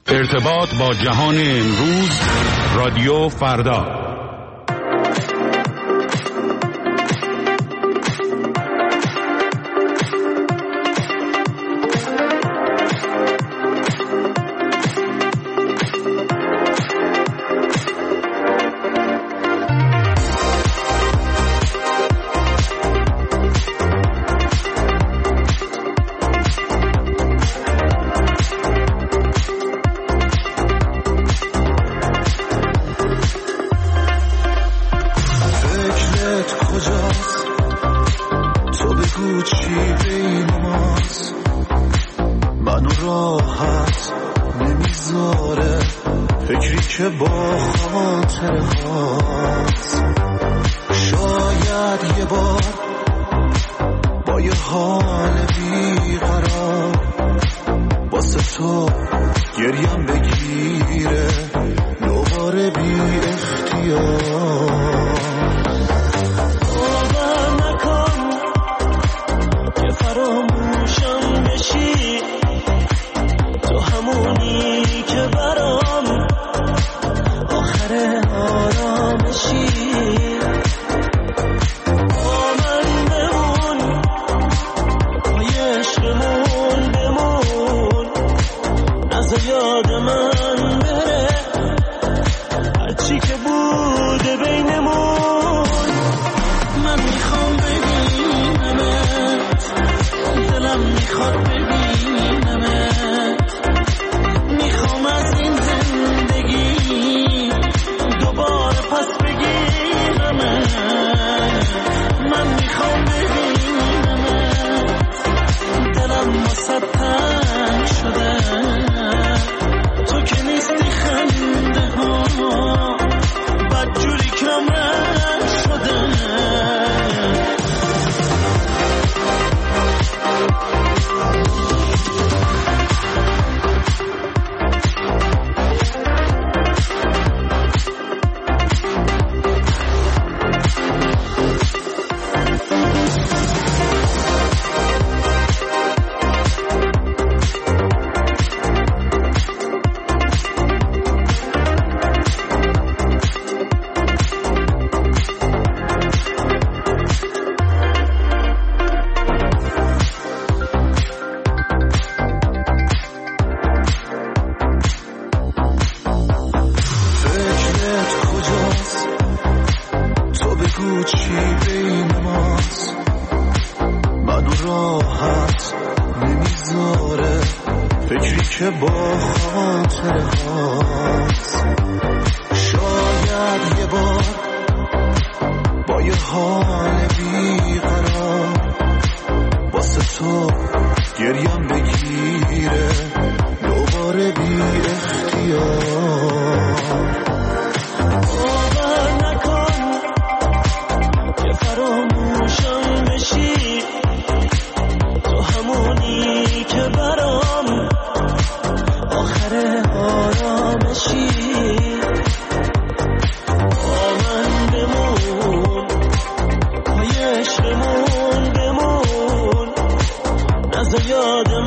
ارتباط با جهان امروز، رادیو فردا. یادم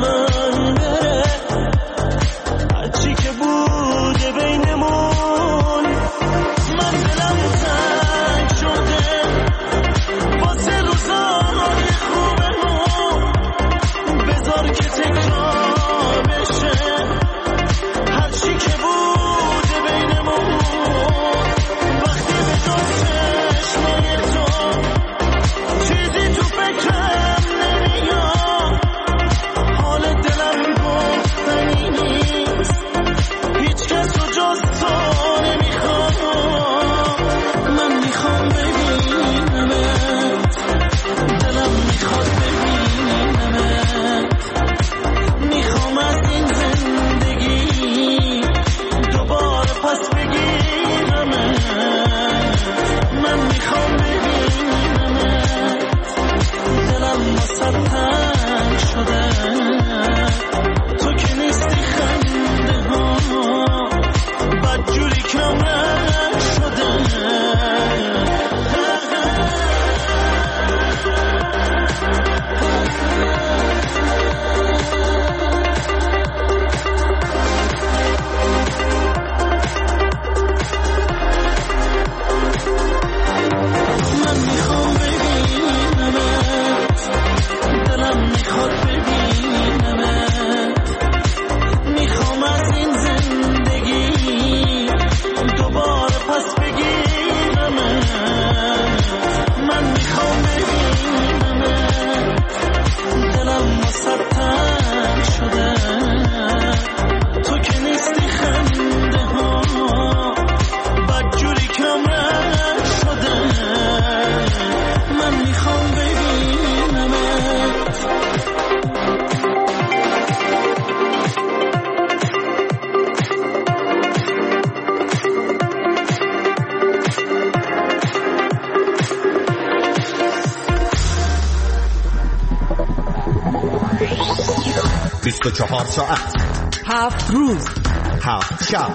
24 ساعت 7 روز 7 شب،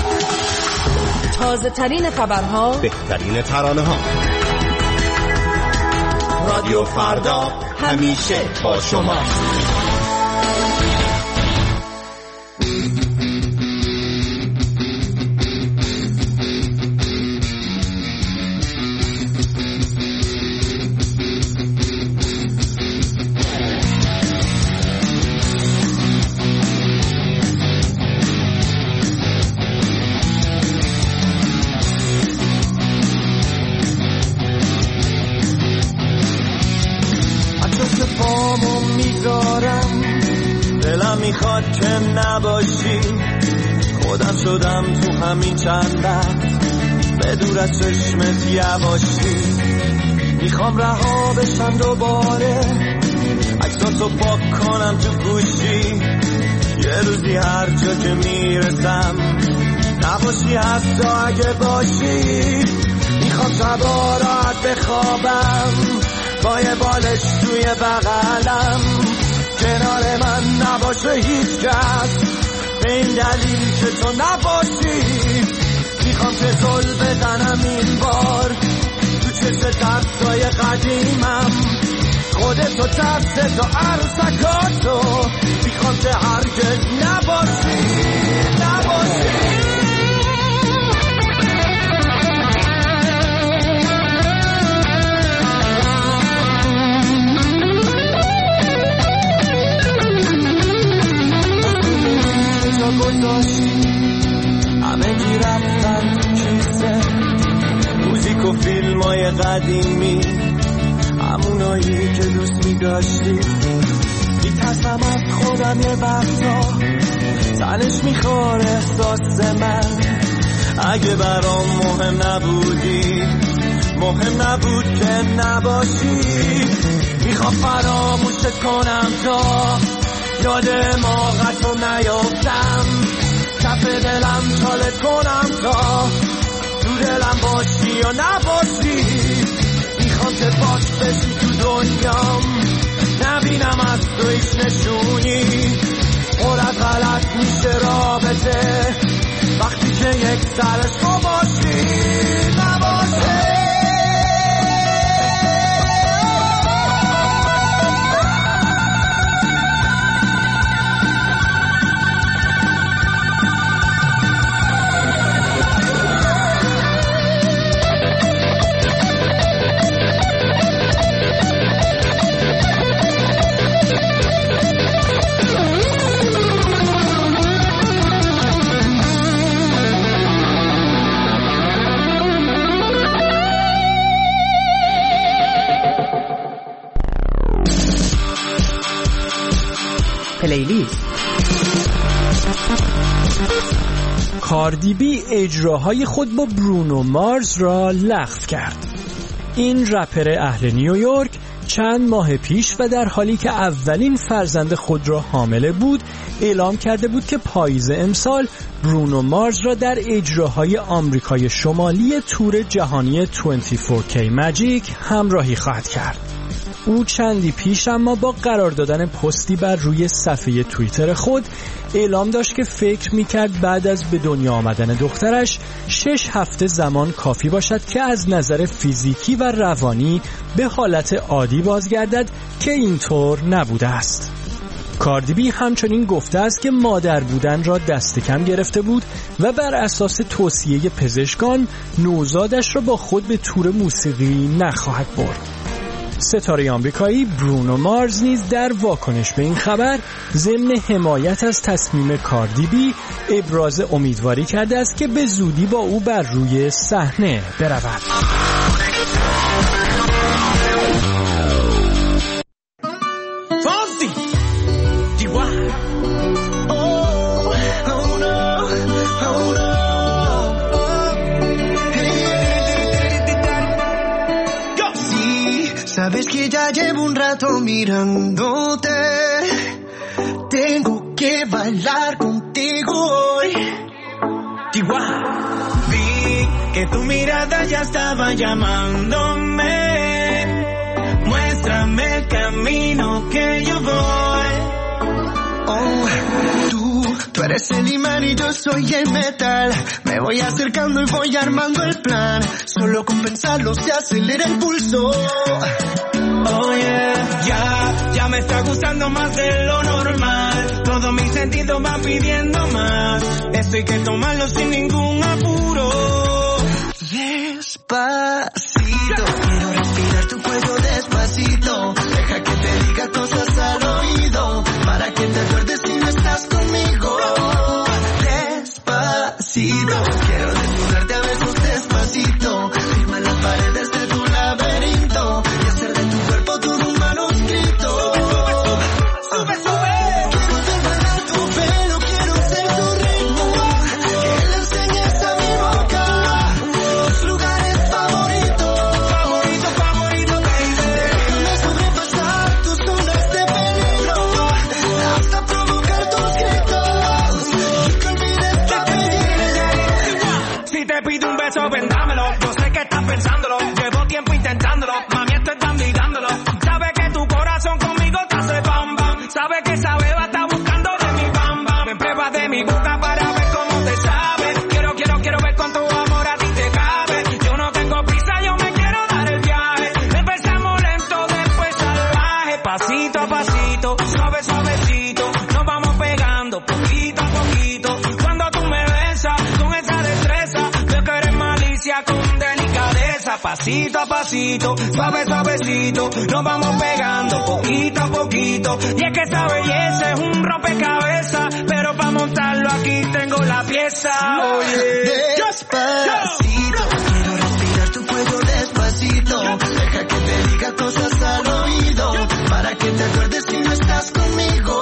تازه ترین خبرها، بهترین ترانه ها. رادیو فردا همیشه با شما. دلم میخواد که نباشی، خودم شدم تو همین چند وقت به دور از چشمت یواشی. میخوام رها بشم دوباره، عکساتو پاک کنم تو گوشی، یه روزی هر جا که میرسم نباشی حتی اگه باشی. میخوام شبا راحت بخوابم با یه بالش توی بغلم، کنار من نباشه هیچ کس به این دلیل که تو نباشی. میخوام که زل بزنم این بار تو چشم دستای قدیمم، خودتو ترست و عروسکاتو. میخوام که هرگز نباشی همه گی رفتن کیسه موزیک و فیلم های قدیمی، همونایی که دوست می داشتی. میترسم از خودم یه وقتا، تنش میخوره احساس من. اگه برام مهم نبودی، مهم نبود که نباشی. میخوام فراموشت کنم تا یاد موقعتو نیافتم، کف دلم چالت کنم تا تو دلم باشی یا نباشی. میخوام که پاک بشی تو دنیام، نبینم از تو هیچ نشونی. پر از غلط میشه رابطه وقتی که یک سرش تو باشی نباشی. پلیلیست. کاردی بی اجراهای خود با برونو مارز را لغو کرد. این رپر اهل نیویورک چند ماه پیش و در حالی که اولین فرزند خود را حامله بود اعلام کرده بود که پاییز امسال برونو مارز را در اجراهای آمریکای شمالی تور جهانی 24K ماجیک همراهی خواهد کرد. او چندی پیش اما با قرار دادن پستی بر روی صفحه توییتر خود اعلام داشت که فکر میکرد بعد از به دنیا آمدن دخترش 6 هفته زمان کافی باشد که از نظر فیزیکی و روانی به حالت عادی بازگردد که اینطور نبوده است. کاردی بی همچنین گفته است که مادر بودن را دست کم گرفته بود و بر اساس توصیه پزشکان نوزادش را با خود به تور موسیقی نخواهد برد. ستاره آمریکایی برونو مارز نیز در واکنش به این خبر ضمن حمایت از تصمیم کاردی بی ابراز امیدواری کرده است که به زودی با او بر روی صحنه برود. Sabes que ya llevo un rato mirándote, tengo que bailar contigo hoy. Vi que tu mirada ya estaba llamándome, muéstrame el camino que yo voy. Oh, Tú eres el imán y yo soy el metal. Me voy acercando y voy armando el plan. Solo con pensarlo se acelera el pulso. Oh yeah, ya me está gustando más de lo normal. Todos mis sentidos van pidiendo más. Esto hay que tomarlo sin ningún apuro. Despacito, quiero respirar tu cuello despacito. Deja que te diga cosas al oído, para que te acuerdes si no estás conmigo. Despacito, quiero desnudarte a besos despacito. Firma las paredes de tu laberinto y hacer de tu cuerpo todo un manuscrito. Sube, sube. Quiero ver bailar tu pelo, quiero ser tu ritmo. Que le enseñes a mi boca tus lugares favoritos. Favorito, favorito, baby. Déjame sobrepasar tus zonas de peligro hasta provocar tus gritos y que olvides tu apellido. Si te pido un beso, vendámelo. Yo sé que estás pensándolo. Llevo tiempo intentándolo. Mami, esto están mirándolo. Sabe que tu corazón conmigo te hace bam bam. Sabe que esa beba está buscando de mi bam bam. Me pruebas de mi boca para ver cómo te sabe. Quiero ver cuánto amor a ti te cabe. Yo no tengo prisa, yo me quiero dar el viaje. Empezamos lento, después salvaje. Pasito a pasito, suave, suavecito. Nos vamos pegando poquito a poquito. Cuando tú me besas con esa destreza, veo que eres malicia con delicadeza. Pasito a pasito, suave, suavecito. Nos vamos pegando poquito a poquito. Y es que esa belleza es un rompecabezas, pero para montarlo aquí tengo la pieza. Oye, Despacito, quiero respirar tu cuello despacito. Deja que te diga cosas al oído, para que te acuerdes si no estás conmigo.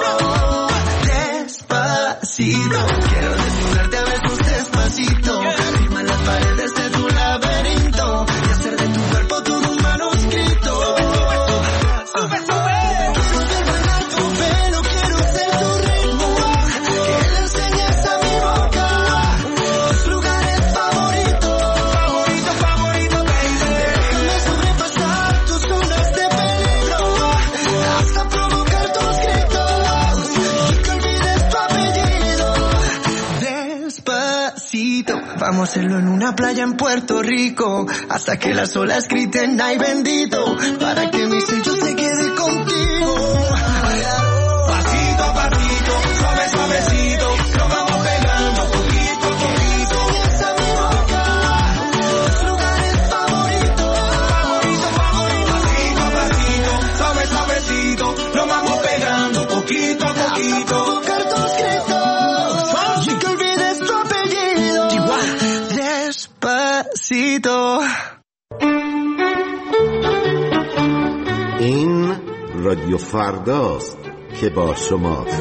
Despacito, quiero desnudarte a besos despacito. Firma las paredes de tu laberinto y hacer de tu cuerpo todo un manuscrito. sube, sube. Quiero ver bailar tu pelo, quiero ser tu ritmo. Que le enseñes a mi boca tus lugares favoritos. Favorito, favorito, baby. Déjame sobrepasar tus zonas de peligro hasta provocar tus gritos y que olvides tu apellido. Despacito, vamos a hacerlo en una playa en Puerto Rico hasta que las olas griten ay bendito, para que mi sello se quede contigo. Pasito a pasito, suave, suavecito. Nos vamos pegando poquito a poquito. Enseñas a mi boca tus lugares favoritos. Favorito, favorito. Pasito a pasito, suave, suavecito. Nos vamos pegando poquito a poquito. Provocar tus gritos y que olvides tu apellido. Despacito. این رادیو فرداست که با شماست.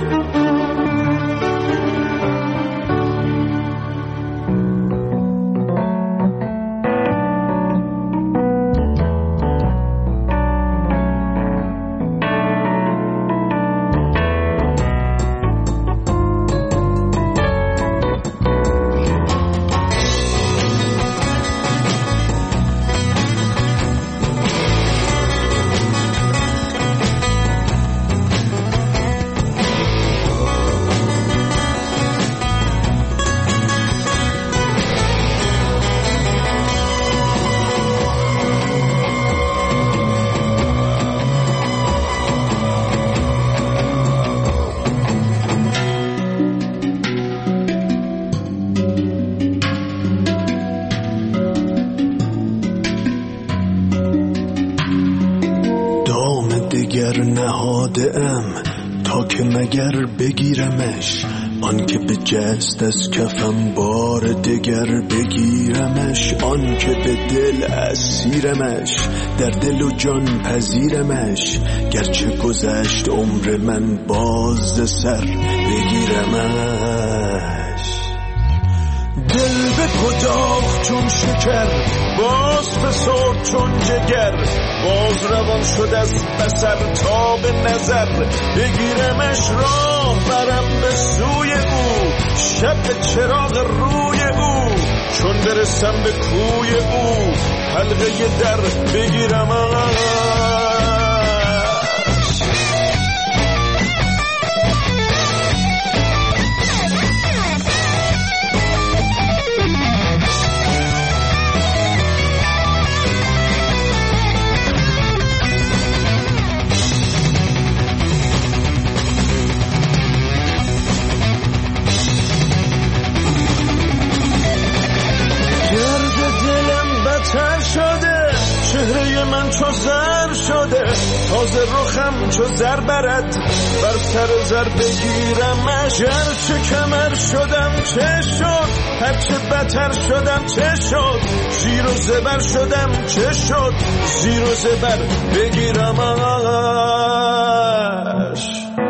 دگر نهادم تا که مگر بگیرمش، آن که به جست از کفم بار دگر بگیرمش، آن که به دل اسیرمش در دل و جان پذیرمش، گرچه گذشت عمر من باز سر بگیرمش. دل به کداخ چون شکر باز فسرد چون جگر، باز روان شد از بصر تا به نظر بگیرمش. راه برم به سوی او شب چراغ روی او، چون برسم به کوی او حلقه در بگیرمش. زر شده، تازه رخم چو زر برد، بر سر زر بگیرمش. گرچه کمر شدم چه شد، هرچه بتر شدم چه شد، زیر و زبر شدم چه شد، زیر و زبر بگیرمش.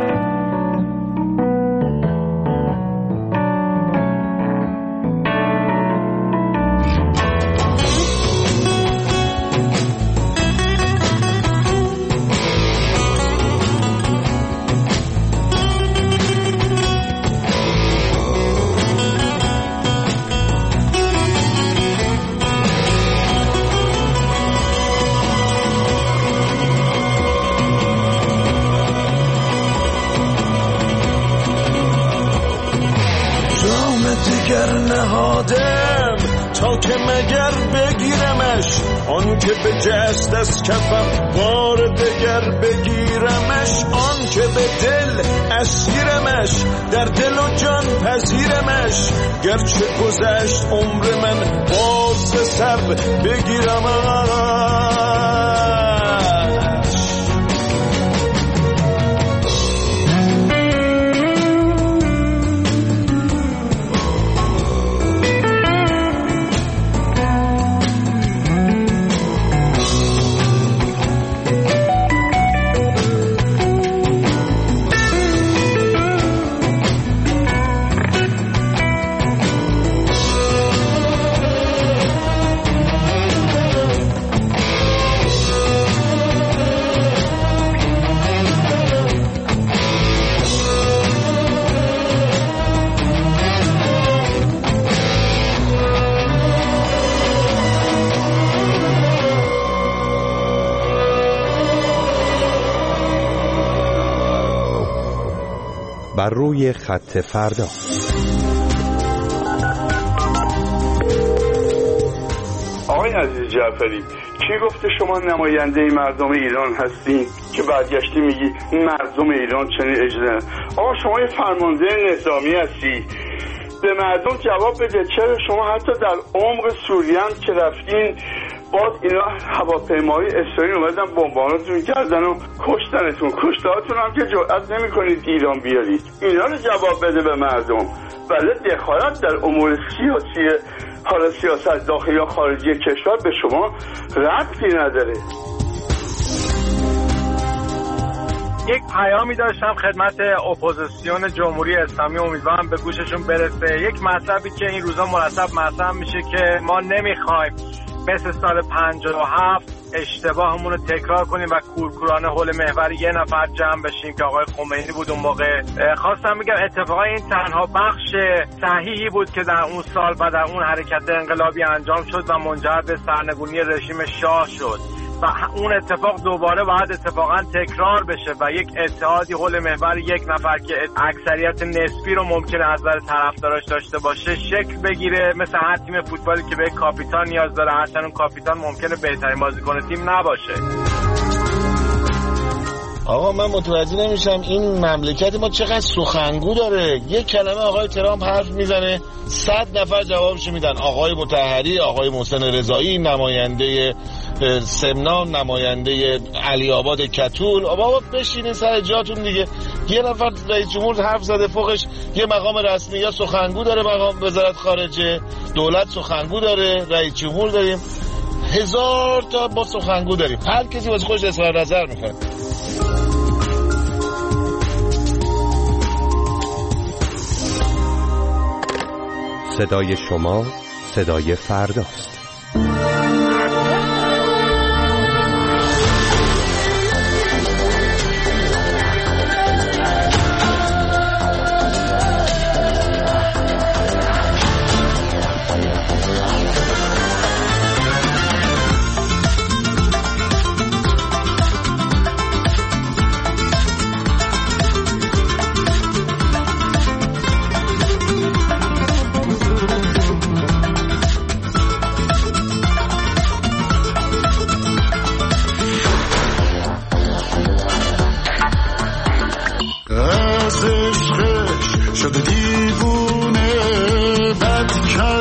نهادم تا که مگر بگیرمش، آن که به جست از کفم بار دگر بگیرمش. آن که به دل اسیرمش، در دل و جان پذیرمش. گرچه گذشت عمر من باز سر بگیرمش. بر روی خط فردا. آقای عزیز جعفری، کی گفته شما نماینده مردم ایران هستین که برگشتی میگی مردم ایران چنین اجازه؟ آقا شما یه فرمانده نظامی هستی، به مردم جواب بده. چرا شما حتی در عمق سوریه هم که رفتین باز اینا هواپیمای اسرائیل اومدن بمبارانتون کردن و کشتنتون، کشتهاتون هم که جرئت نمی‌کنید ایران بیارید. اینا رو جواب بده به مردم. ولی دخالت در امور سیاسی، حالا سیاست داخلی یا خارجی کشور به شما ربطی نداره. یک پیامی داشتم خدمت اپوزیسیون جمهوری اسلامی، امیدوارم به گوششون برسه. یک مطلبی که این روزا مرتب مطرح میشه که ما نمیخوایم مثل سال 57 اشتباهمون رو تکرار کنیم و کورکورانه حول محور یه نفر جمع بشیم که آقای خمینی بود اون موقع. خواستم بگم اتفاقا این تنها بخش صحیحی بود که در اون سال و در اون حرکت انقلابی انجام شد و منجر به سرنگونی رژیم شاه شد و اون اتفاق دوباره باید اتفاقا تکرار بشه و یک اتحادی حول محور یک نفر که اکثریت نسبی رو ممکنه از نظر طرفداراش داشته باشه شکل بگیره. مثل هر تیم فوتبالی که به کاپیتان نیاز داره، هرچند اون کاپیتان ممکنه بهترین بازیکن تیم نباشه. آقا من متوجه نمیشم این مملکت ما چقدر سخنگو داره. یک کلمه آقای ترامپ حرف میزنه 100 نفر جوابشو میدن. آقای مطهری، آقای محسن رضایی، نماینده سمنان، نماینده علی آباد کتول. بابا بشینین سر جاتون دیگه. یه نفر رئیس جمهور حرف زده، فوقش یه مقام رسمی یا سخنگو داره، مقام وزارت خارجه، دولت سخنگو داره، رئیس جمهور داریم، 1000 تا با سخنگو داریم. هر کسی واسه خودش اظهار نظر میکنه. صدای شما صدای فرداست.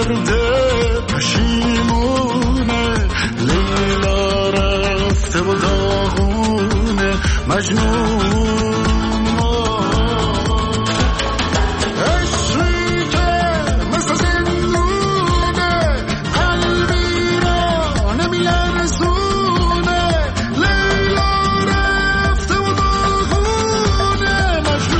و مجنون عشقی که مثل زندونه قلبی را نمیلرزونه لیلا رفته و داغونه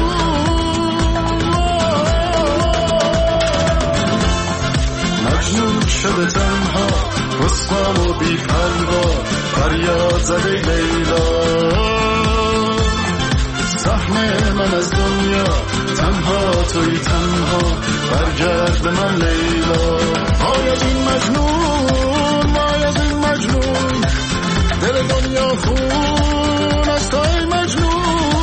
مجنون شده تنها رسوا و بی پروا فریاد زده لیلا سهم من از دنیا تنها توی تنها برگرد به من لیلا وای از این مجنون وای از این مجنون دل دنیا خون از توی مجنون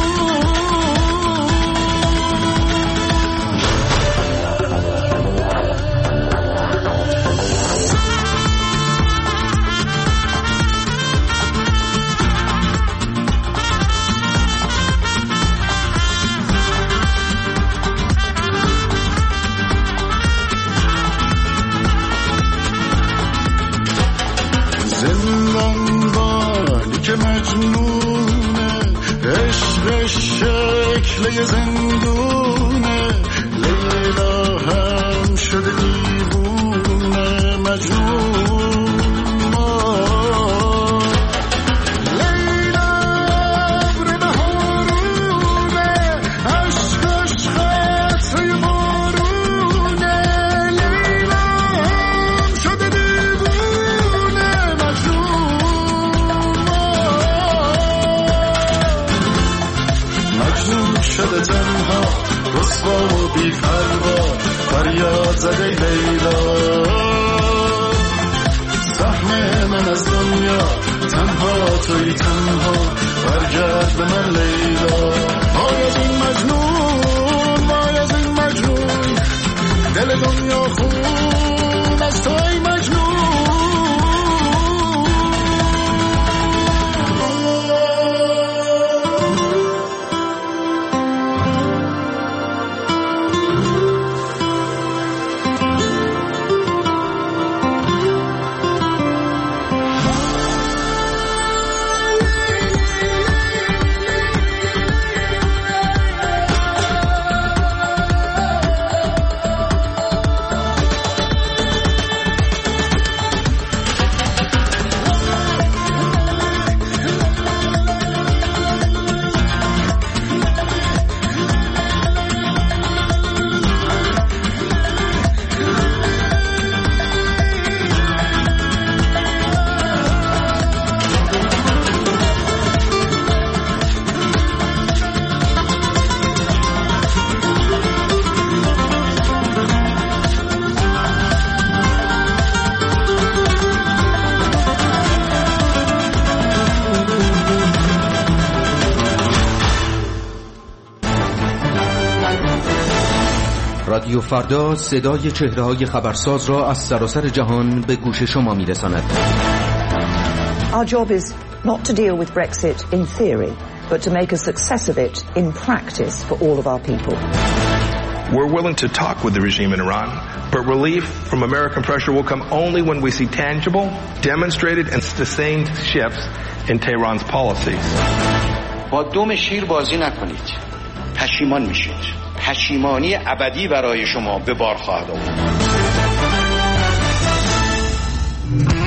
که مجنونه عشقش شکل زندونه لیلا هم شده دیوونه مجنون لیلا ابر بهارونه عشقش خطره بارونه لیلا هم شده دیوونه مجنون شده تنها رسوا و بی پروا فریاد زده لیلا سهم من از دنیا تنها توی تنها برگرد به من لیلا وای از این مجنون وای از این مجنون دل دنیا خون از توی مجنون رادیو فردا صدای چهره‌های خبرساز را از سراسر جهان به گوش شما می‌رساند. Our job is not to deal with Brexit in theory, but to make a success of it in practice for all of our people. We're willing to talk with the regime in Iran, but relief from American pressure will come only when we see tangible, demonstrated and sustained shifts in Tehran's policies. با دم شیر بازی نکنید. پشیمان میشید. پشیمانی ابدی برای شما به بار خواهد آورد.